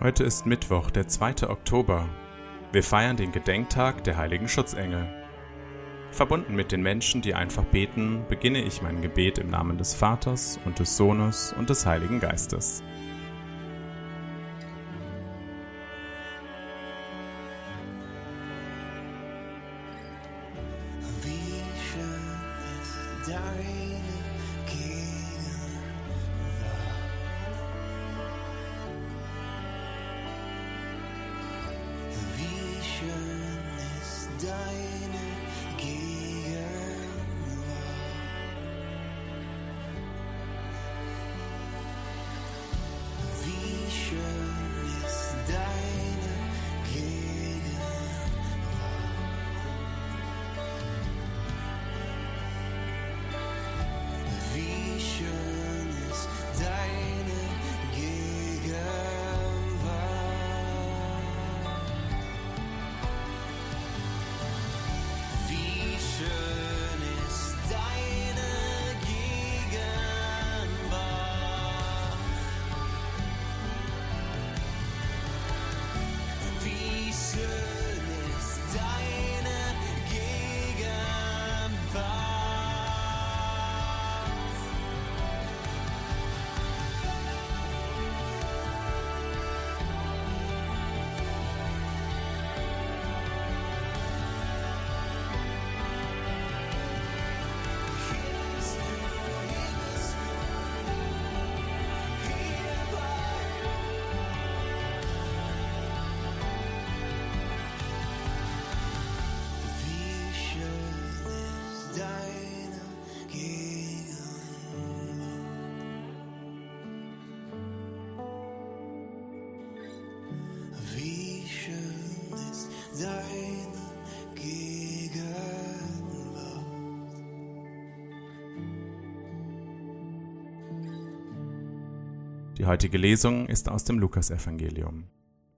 Heute ist Mittwoch, der 2. Oktober. Wir feiern den Gedenktag der heiligen Schutzengel. Verbunden mit den Menschen, die einfach beten, beginne ich mein Gebet im Namen des Vaters und des Sohnes und des Heiligen Geistes. Die heutige Lesung ist aus dem Lukasevangelium.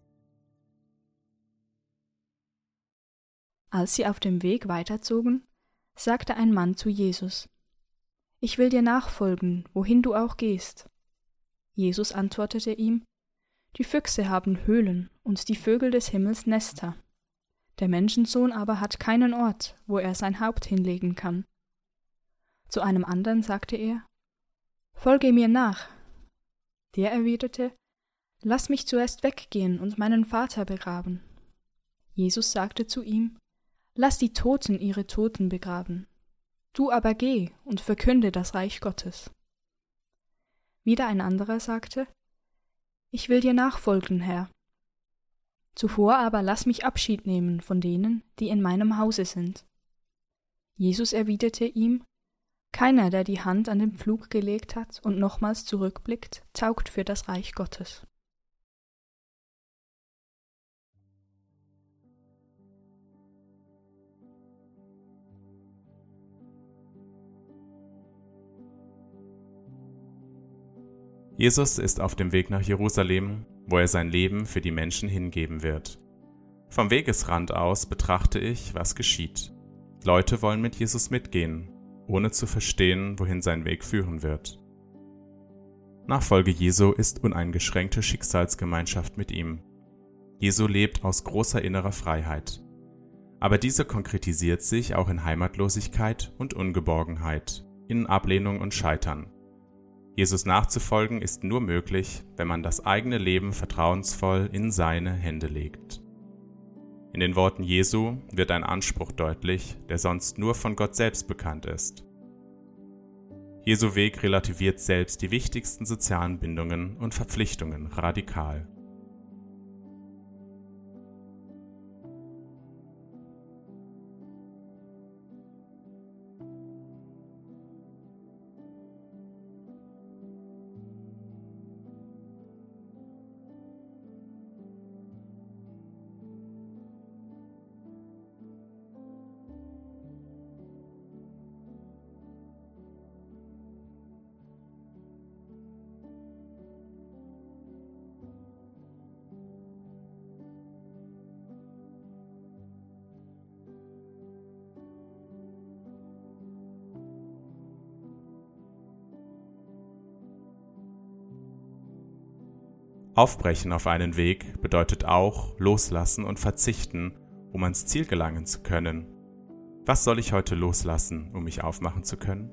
Als sie auf dem Weg weiterzogen, sagte ein Mann zu Jesus: Ich will dir nachfolgen, wohin du auch gehst. Jesus antwortete ihm: Die Füchse haben Höhlen und die Vögel des Himmels Nester. Der Menschensohn aber hat keinen Ort, wo er sein Haupt hinlegen kann. Zu einem anderen sagte er: Folge mir nach. Der erwiderte: Lass mich zuerst weggehen und meinen Vater begraben. Jesus sagte zu ihm: Lass die Toten ihre Toten begraben. Du aber geh und verkünde das Reich Gottes. Wieder ein anderer sagte: Ich will dir nachfolgen, Herr. Zuvor aber lass mich Abschied nehmen von denen, die in meinem Hause sind. Jesus erwiderte ihm: Keiner, der die Hand an den Pflug gelegt hat und nochmals zurückblickt, taugt für das Reich Gottes. Jesus ist auf dem Weg nach Jerusalem, wo er sein Leben für die Menschen hingeben wird. Vom Wegesrand aus betrachte ich, was geschieht. Leute wollen mit Jesus mitgehen, ohne zu verstehen, wohin sein Weg führen wird. Nachfolge Jesu ist uneingeschränkte Schicksalsgemeinschaft mit ihm. Jesu lebt aus großer innerer Freiheit. Aber diese konkretisiert sich auch in Heimatlosigkeit und Ungeborgenheit, in Ablehnung und Scheitern. Jesus nachzufolgen ist nur möglich, wenn man das eigene Leben vertrauensvoll in seine Hände legt. In den Worten Jesu wird ein Anspruch deutlich, der sonst nur von Gott selbst bekannt ist. Jesu Weg relativiert selbst die wichtigsten sozialen Bindungen und Verpflichtungen radikal. Aufbrechen auf einen Weg bedeutet auch loslassen und verzichten, um ans Ziel gelangen zu können. Was soll ich heute loslassen, um mich aufmachen zu können?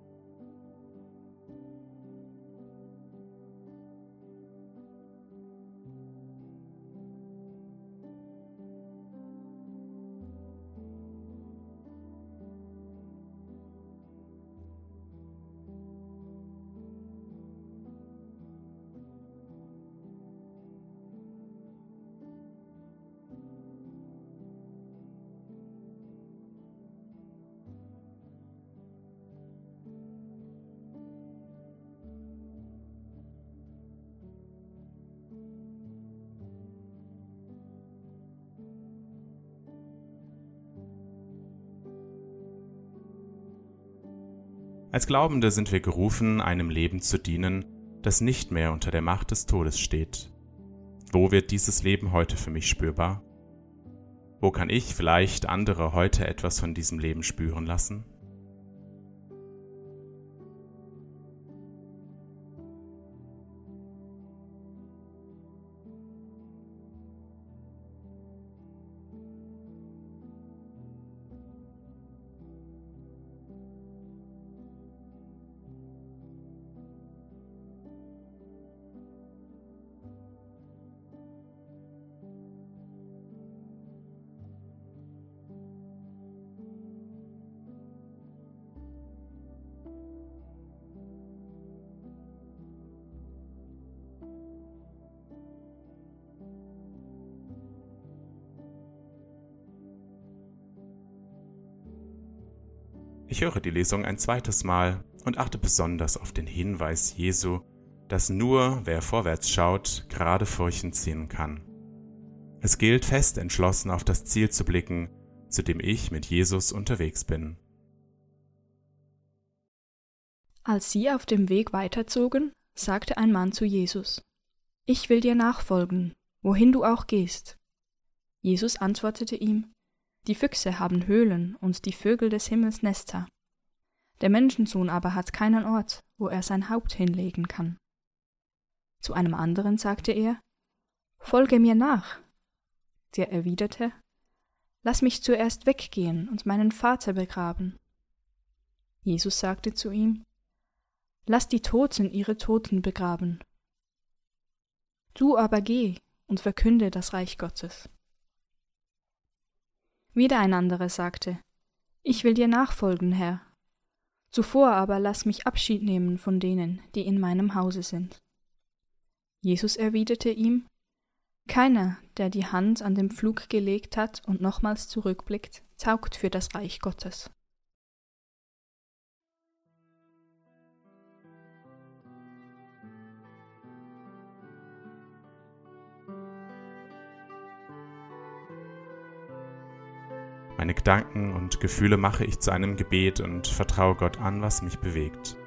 Als Glaubende sind wir gerufen, einem Leben zu dienen, das nicht mehr unter der Macht des Todes steht. Wo wird dieses Leben heute für mich spürbar? Wo kann ich vielleicht andere heute etwas von diesem Leben spüren lassen? Ich höre die Lesung ein zweites Mal und achte besonders auf den Hinweis Jesu, dass nur wer vorwärts schaut, gerade Furchen ziehen kann. Es gilt, fest entschlossen auf das Ziel zu blicken, zu dem ich mit Jesus unterwegs bin. Als sie auf dem Weg weiterzogen, sagte ein Mann zu Jesus: Ich will dir nachfolgen, wohin du auch gehst. Jesus antwortete ihm: Die Füchse haben Höhlen und die Vögel des Himmels Nester. Der Menschensohn aber hat keinen Ort, wo er sein Haupt hinlegen kann. Zu einem anderen sagte er: Folge mir nach. Der erwiderte: Lass mich zuerst weggehen und meinen Vater begraben. Jesus sagte zu ihm: Lass die Toten ihre Toten begraben. Du aber geh und verkünde das Reich Gottes. Wieder ein anderer sagte: Ich will dir nachfolgen, Herr. Zuvor aber lass mich Abschied nehmen von denen, die in meinem Hause sind. Jesus erwiderte ihm: Keiner, der die Hand an den Pflug gelegt hat und nochmals zurückblickt, taugt für das Reich Gottes. Meine Gedanken und Gefühle mache ich zu einem Gebet und vertraue Gott an, was mich bewegt.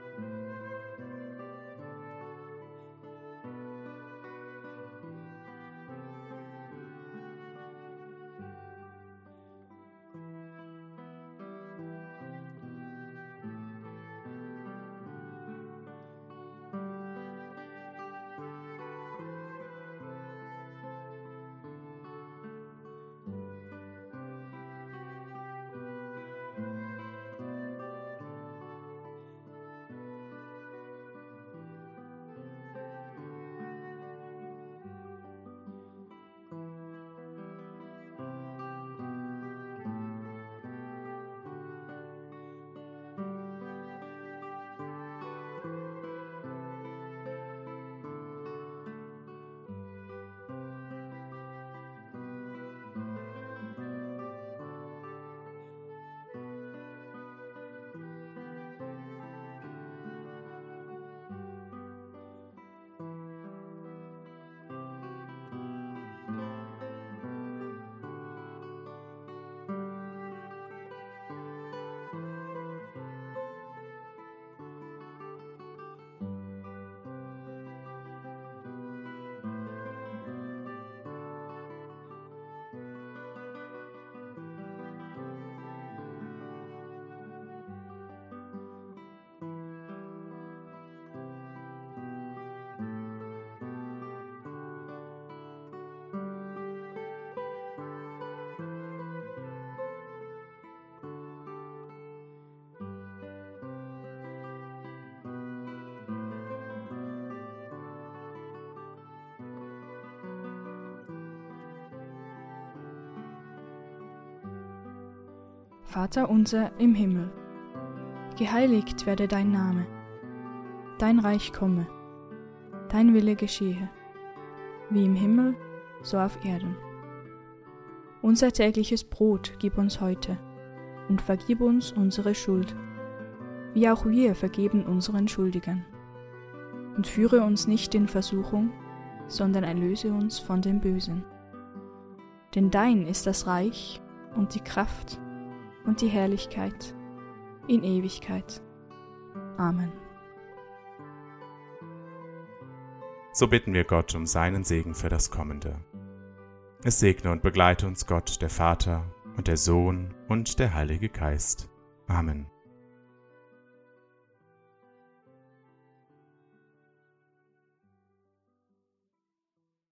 Vater unser im Himmel, geheiligt werde dein Name, dein Reich komme, dein Wille geschehe, wie im Himmel, so auf Erden. Unser tägliches Brot gib uns heute und vergib uns unsere Schuld, wie auch wir vergeben unseren Schuldigern. Und führe uns nicht in Versuchung, sondern erlöse uns von dem Bösen. Denn dein ist das Reich und die Kraft und die Herrlichkeit in Ewigkeit. Amen. So bitten wir Gott um seinen Segen für das Kommende. Es segne und begleite uns Gott, der Vater und der Sohn und der Heilige Geist. Amen.